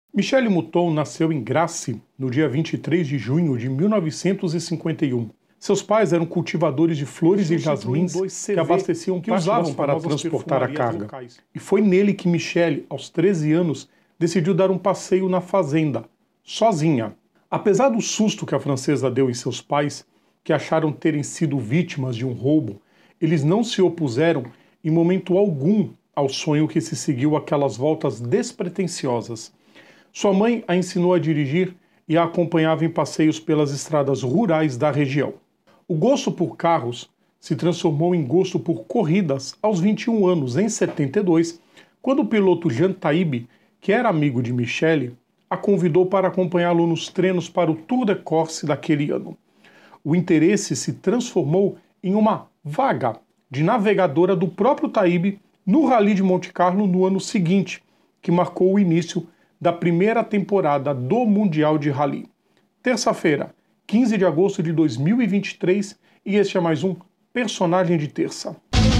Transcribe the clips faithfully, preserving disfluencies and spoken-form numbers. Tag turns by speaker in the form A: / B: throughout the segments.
A: Michele Mouton nasceu em Grasse no dia vinte e três de junho de mil novecentos e cinquenta e um. Seus pais eram cultivadores de flores e jasmins que abasteciam que usavam para transportar a carga. Locais. E foi nele que Michele, aos treze anos, decidiu dar um passeio na fazenda, sozinha. Apesar do susto que a francesa deu em seus pais, que acharam terem sido vítimas de um roubo, eles não se opuseram em momento algum ao sonho que se seguiu aquelas voltas despretensiosas. Sua mãe a ensinou a dirigir e a acompanhava em passeios pelas estradas rurais da região. O gosto por carros se transformou em gosto por corridas aos vinte e um anos, em setenta e dois, quando o piloto Jean Taïb, que era amigo de Michele, a convidou para acompanhá-lo nos treinos para o Tour de Corse daquele ano. O interesse se transformou em uma vaga de navegadora do próprio Taïb no Rally de Monte Carlo no ano seguinte, que marcou o início da primeira temporada do Mundial de Rally. Terça-feira, quinze de agosto de dois mil e vinte e três, e este é mais um Personagem de Terça.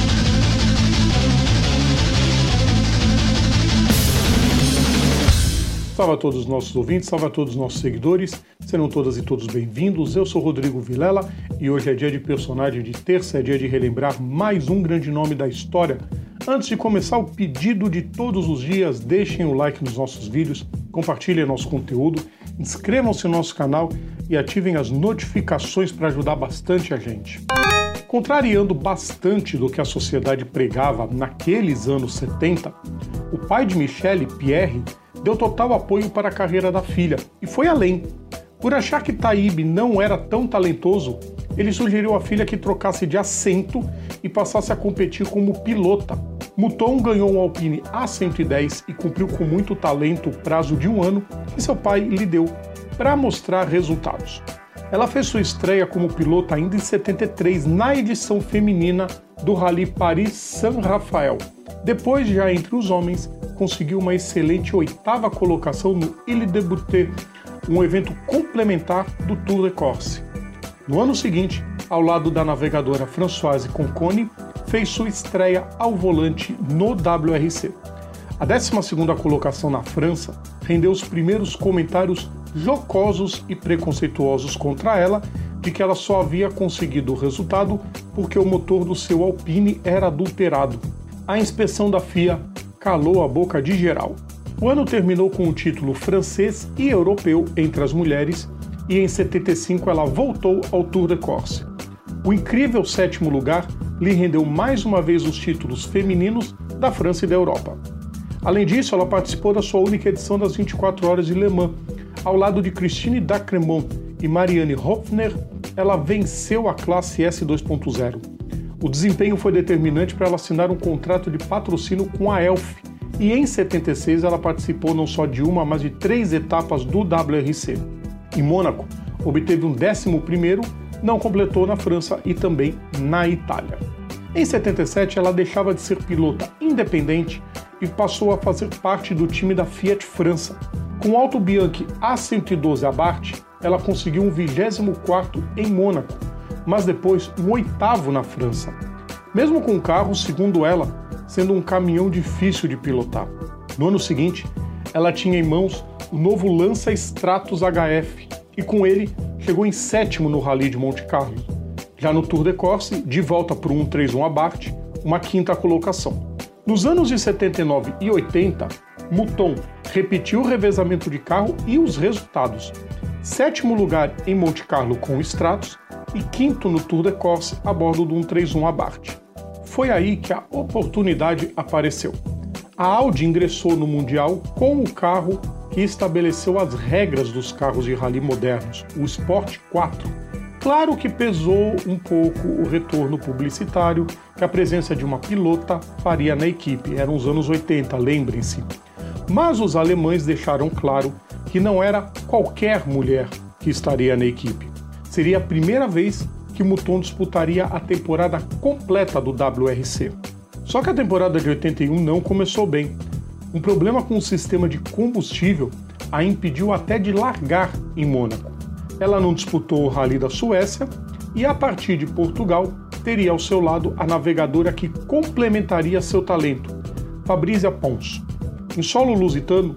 A: Salve a todos os nossos ouvintes, salve a todos os nossos seguidores, serão todas e todos bem-vindos. Eu sou Rodrigo Vilela e hoje é dia de Personagem de Terça, é dia de relembrar mais um grande nome da história. Antes de começar o pedido de todos os dias, deixem o like nos nossos vídeos, compartilhem nosso conteúdo, inscrevam-se no nosso canal e ativem as notificações para ajudar bastante a gente. Contrariando bastante do que a sociedade pregava naqueles anos setenta, o pai de Michele, Pierre, deu total apoio para a carreira da filha e foi além. Por achar que Taïb não era tão talentoso, ele sugeriu à filha que trocasse de assento e passasse a competir como pilota. Mouton ganhou um Alpine A cento e dez e cumpriu com muito talento o prazo de um ano que seu pai lhe deu para mostrar resultados. Ela fez sua estreia como pilota ainda em setenta e três, na edição feminina do Rally Paris-Saint-Raphael. Depois, já entre os homens, conseguiu uma excelente oitava colocação no Ile-de-Boutet, um evento complementar do Tour de Corse. No ano seguinte, ao lado da navegadora Françoise Conconi, fez sua estreia ao volante no W R C. A décima segunda colocação na França rendeu os primeiros comentários jocosos e preconceituosos contra ela, de que ela só havia conseguido o resultado porque o motor do seu Alpine era adulterado. A inspeção da F I A calou a boca de geral. O ano terminou com o título francês e europeu entre as mulheres e em setenta e cinco ela voltou ao Tour de Corse. O incrível sétimo lugar lhe rendeu mais uma vez os títulos femininos da França e da Europa. Além disso, ela participou da sua única edição das vinte e quatro horas de Le Mans. Ao lado de Christine Dacremont e Marianne Hofner, ela venceu a classe S dois ponto zero. O desempenho foi determinante para ela assinar um contrato de patrocínio com a Elf, e em setenta e seis ela participou não só de uma, mas de três etapas do W R C. Em Mônaco, obteve um décimo primeiro, não completou na França e também na Itália. Em setenta e sete, ela deixava de ser pilota independente e passou a fazer parte do time da Fiat França. Com o Auto Bianchi A cento e doze Abarth, ela conseguiu um vigésimo quarto em Mônaco, mas depois um oitavo na França. Mesmo com o carro, segundo ela, sendo um caminhão difícil de pilotar. No ano seguinte, ela tinha em mãos o novo Lancia Stratos H F e com ele chegou em sétimo no Rally de Monte Carlo. Já no Tour de Corse, de volta para o cento e trinta e um Abarth, uma quinta colocação. Nos anos de setenta e nove e oitenta, Mouton repetiu o revezamento de carro e os resultados. Sétimo lugar em Monte Carlo com o Stratos e quinto no Tour de Corse a bordo do cento e trinta e um Abarth. Foi aí que a oportunidade apareceu. A Audi ingressou no Mundial com o carro que estabeleceu as regras dos carros de rally modernos, o Sport quatro. Claro que pesou um pouco o retorno publicitário que a presença de uma pilota faria na equipe. Eram os anos oitenta, lembrem-se. Mas os alemães deixaram claro que não era qualquer mulher que estaria na equipe. Seria a primeira vez que Mouton disputaria a temporada completa do W R C. Só que a temporada de oitenta e um não começou bem. Um problema com o sistema de combustível a impediu até de largar em Mônaco. Ela não disputou o Rally da Suécia e, a partir de Portugal, teria ao seu lado a navegadora que complementaria seu talento, Fabrizia Pons. Em solo lusitano,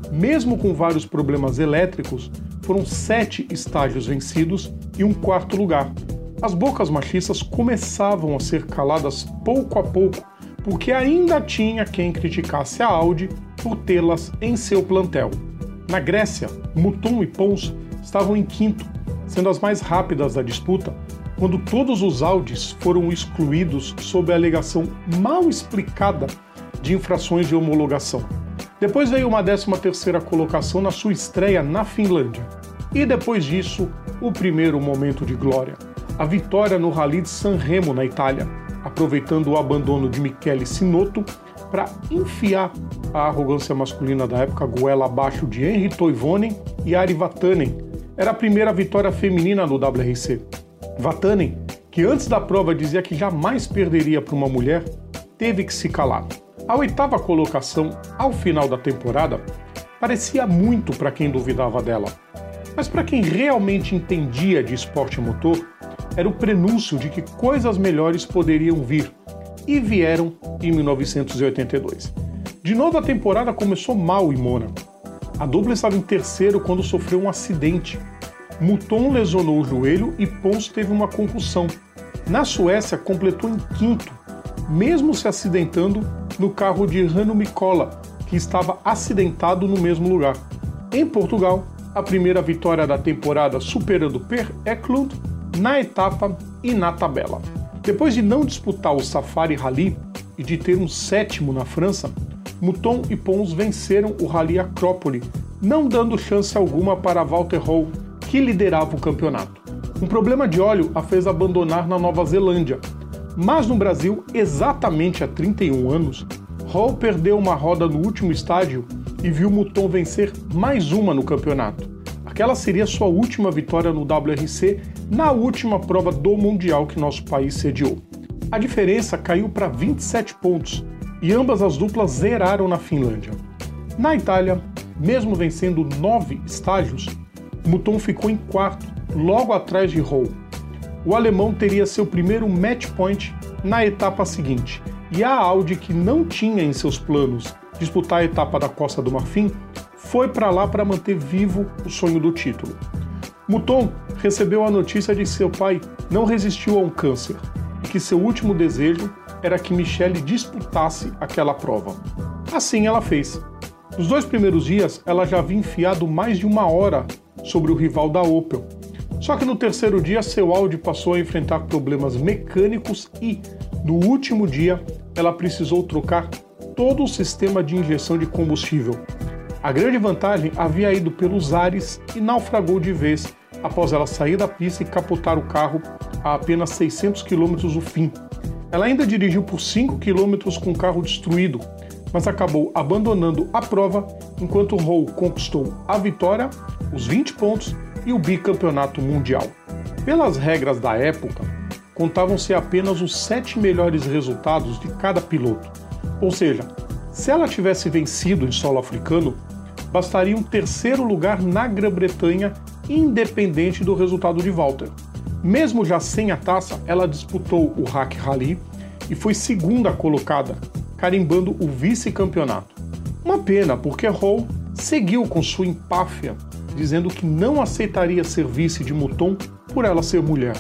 A: mesmo com vários problemas elétricos, foram sete estágios vencidos e um quarto lugar. As bocas machistas começavam a ser caladas pouco a pouco, porque ainda tinha quem criticasse a Audi por tê-las em seu plantel. Na Grécia, Mouton e Pons estavam em quinto, sendo as mais rápidas da disputa, quando todos os Audis foram excluídos sob a alegação mal explicada de infrações de homologação. Depois veio uma décima terceira colocação na sua estreia na Finlândia. E depois disso, o primeiro momento de glória, a vitória no Rally de Sanremo, na Itália, aproveitando o abandono de Michele Sinotto para enfiar a arrogância masculina da época goela abaixo de Henri Toivonen e Ari Vatanen. Era a primeira vitória feminina no W R C. Vatanen, que antes da prova dizia que jamais perderia para uma mulher, teve que se calar. A oitava colocação, ao final da temporada, parecia muito para quem duvidava dela. Mas para quem realmente entendia de esporte motor, era o prenúncio de que coisas melhores poderiam vir. E vieram em mil novecentos e oitenta e dois. De novo, a temporada começou mal em Mônaco. A dupla estava em terceiro quando sofreu um acidente. Mouton lesionou o joelho e Pons teve uma concussão. Na Suécia, completou em quinto, mesmo se acidentando no carro de Hannu Mikkola, que estava acidentado no mesmo lugar. Em Portugal, a primeira vitória da temporada superando Per Eklund na etapa e na tabela. Depois de não disputar o Safari Rally e de ter um sétimo na França, Mouton e Pons venceram o Rally Acrópole, não dando chance alguma para Walter Röhrl, que liderava o campeonato. Um problema de óleo a fez abandonar na Nova Zelândia, mas no Brasil, exatamente há trinta e um anos, Röhrl perdeu uma roda no último estágio e viu Mouton vencer mais uma no campeonato. Aquela seria sua última vitória no W R C na última prova do Mundial que nosso país sediou. A diferença caiu para vinte e sete pontos e ambas as duplas zeraram na Finlândia. Na Itália, mesmo vencendo nove estágios, Mouton ficou em quarto, logo atrás de Röhrl. O alemão teria seu primeiro match point na etapa seguinte, e a Audi, que não tinha em seus planos disputar a etapa da Costa do Marfim, foi para lá para manter vivo o sonho do título. Mouton recebeu a notícia de que seu pai não resistiu a um câncer e que seu último desejo era que Michele disputasse aquela prova. Assim ela fez. Nos dois primeiros dias, ela já havia enfiado mais de uma hora sobre o rival da Opel. Só que no terceiro dia, seu Audi passou a enfrentar problemas mecânicos e, no último dia, ela precisou trocar todo o sistema de injeção de combustível. A grande vantagem havia ido pelos ares e naufragou de vez após ela sair da pista e capotar o carro a apenas seiscentos quilômetros do fim. Ela ainda dirigiu por cinco quilômetros com o carro destruído, mas acabou abandonando a prova enquanto Röhrl conquistou a vitória, os vinte pontos e o bicampeonato mundial. Pelas regras da época, contavam-se apenas os sete melhores resultados de cada piloto. Ou seja, se ela tivesse vencido em solo africano, bastaria um terceiro lugar na Grã-Bretanha, independente do resultado de Walter. Mesmo já sem a taça, ela disputou o Hack Rally e foi segunda colocada, carimbando o vice-campeonato. Uma pena, porque Röhrl seguiu com sua empáfia, dizendo que não aceitaria ser vice de Mouton por ela ser mulher.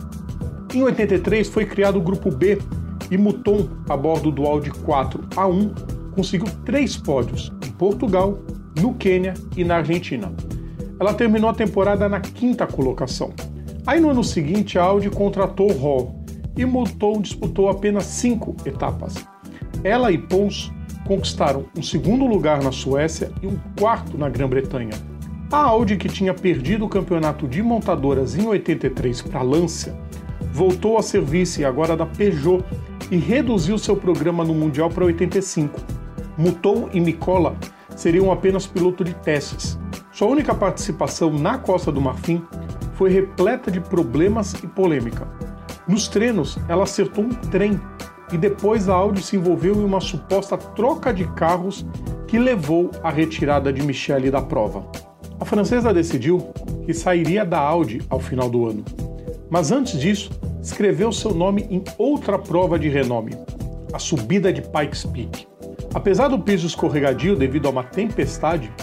A: Em oitenta e três foi criado o Grupo B e Mouton, a bordo do Audi quatro A um, conseguiu três pódios em Portugal, no Quênia e na Argentina. Ela terminou a temporada na quinta colocação. Aí no ano seguinte a Audi contratou Röhrl e Mouton disputou apenas cinco etapas. Ela e Pons conquistaram um segundo lugar na Suécia e um quarto na Grã-Bretanha. A Audi, que tinha perdido o campeonato de montadoras em oitenta e três para a Lancia, voltou a ser vice agora da Peugeot e reduziu seu programa no Mundial para oitenta e cinco. Mouton e Mikkola seriam apenas piloto de testes. Sua única participação na Costa do Marfim foi repleta de problemas e polêmica. Nos treinos, ela acertou um trem e depois a Audi se envolveu em uma suposta troca de carros que levou à retirada de Michele da prova. A francesa decidiu que sairia da Audi ao final do ano, mas antes disso, escreveu seu nome em outra prova de renome, a subida de Pikes Peak. Apesar do piso escorregadio devido a uma tempestade,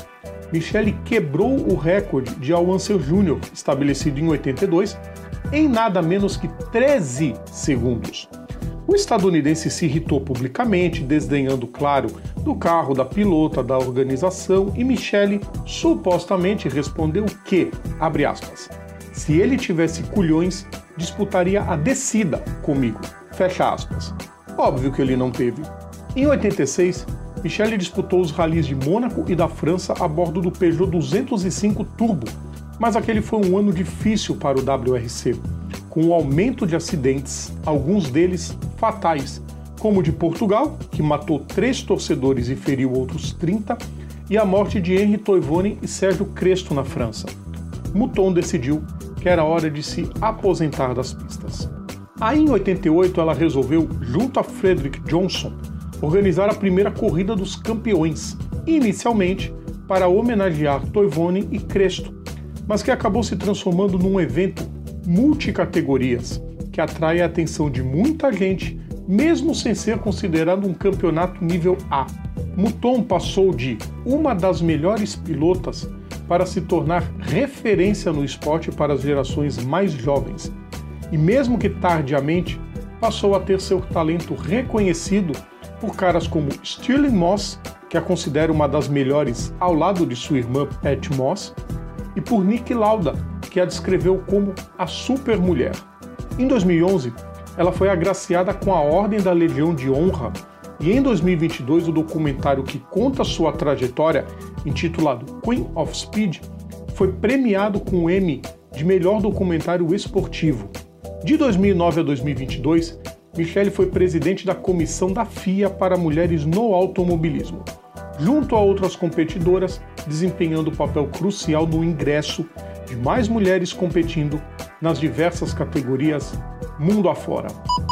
A: Michele quebrou o recorde de Al Unser Júnior, estabelecido em oitenta e dois, em nada menos que treze segundos. O estadunidense se irritou publicamente, desdenhando, claro, do carro, da pilota, da organização, e Michele supostamente respondeu que, abre aspas, se ele tivesse culhões, disputaria a descida comigo, fecha aspas. Óbvio que ele não teve. Em oitenta e seis, Michele disputou os ralis de Mônaco e da França a bordo do Peugeot duzentos e cinco Turbo, mas aquele foi um ano difícil para o W R C, com o aumento de acidentes, alguns deles fatais, como o de Portugal, que matou três torcedores e feriu outros trinta, e a morte de Henri Toivone e Sérgio Cresto na França. Mouton decidiu que era hora de se aposentar das pistas. Aí, em oitenta e oito, ela resolveu, junto a Frederick Johnson, organizar a primeira corrida dos campeões, inicialmente para homenagear Toivone e Cresto, mas que acabou se transformando num evento multicategorias, que atrai a atenção de muita gente, mesmo sem ser considerado um campeonato nível A. Mouton passou de uma das melhores pilotas para se tornar referência no esporte para as gerações mais jovens, e mesmo que tardiamente, passou a ter seu talento reconhecido por caras como Stirling Moss, que a considera uma das melhores ao lado de sua irmã Pat Moss, e por Niki Lauda, que a descreveu como a supermulher. Em dois mil e onze, ela foi agraciada com a Ordem da Legião de Honra, e em dois mil e vinte e dois o documentário que conta sua trajetória, intitulado Queen of Speed, foi premiado com o Emmy de melhor documentário esportivo. De dois mil e nove a dois mil e vinte e dois, Michele foi presidente da comissão da F I A para mulheres no automobilismo, junto a outras competidoras, desempenhando papel crucial no ingresso de mais mulheres competindo nas diversas categorias mundo afora.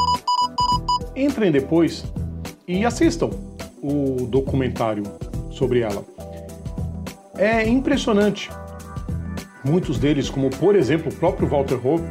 A: Entrem depois e assistam o documentário sobre ela. É impressionante. Muitos deles, como por exemplo o próprio Walter Röhrl,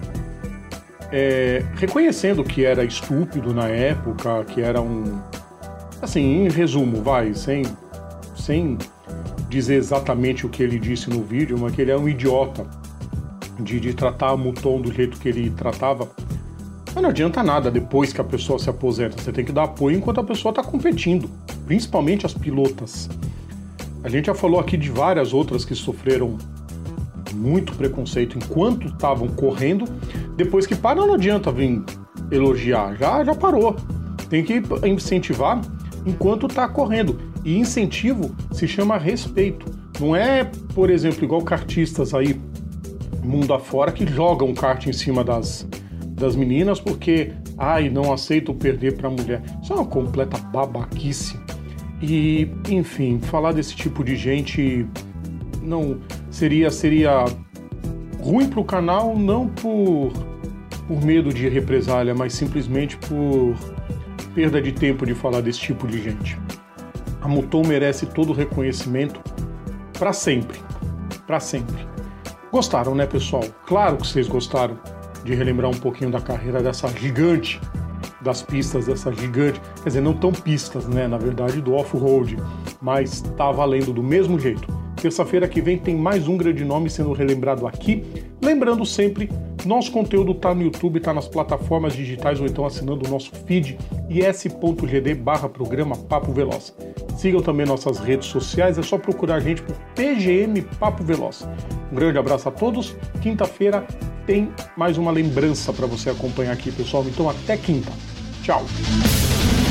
A: é, reconhecendo que era estúpido na época, que era um... Assim, em resumo, vai, sem, sem dizer exatamente o que ele disse no vídeo, mas que ele é um idiota de, de tratar a Mouton do jeito que ele tratava. Mas não adianta nada depois que a pessoa se aposenta, você tem que dar apoio enquanto a pessoa está competindo, principalmente as pilotas. A gente já falou aqui de várias outras que sofreram muito preconceito enquanto estavam correndo, depois que param não adianta vir elogiar, já, já parou. Tem que incentivar enquanto está correndo. E incentivo se chama respeito. Não é, por exemplo, igual kartistas aí, mundo afora, que jogam kart em cima das, das meninas porque, ai, não aceito perder para a mulher. Isso é uma completa babaquice. E, enfim, falar desse tipo de gente não seria, seria ruim para o canal, não por, por medo de represália, mas simplesmente por perda de tempo de falar desse tipo de gente. A Mouton merece todo o reconhecimento para sempre, para sempre. Gostaram, né, pessoal? Claro que vocês gostaram de relembrar um pouquinho da carreira dessa gigante das pistas, dessa gigante, quer dizer, não tão pistas, né, na verdade, do off-road, mas tá valendo do mesmo jeito. Terça-feira que vem tem mais um grande nome sendo relembrado aqui. Lembrando sempre, nosso conteúdo tá no YouTube, tá nas plataformas digitais ou então assinando o nosso feed is.gd barra programa Papo Veloz. Sigam também nossas redes sociais, é só procurar a gente por P G M Papo Veloz. Um grande abraço a todos. Quinta-feira tem mais uma lembrança para você acompanhar aqui, pessoal. Então até quinta. Tchau.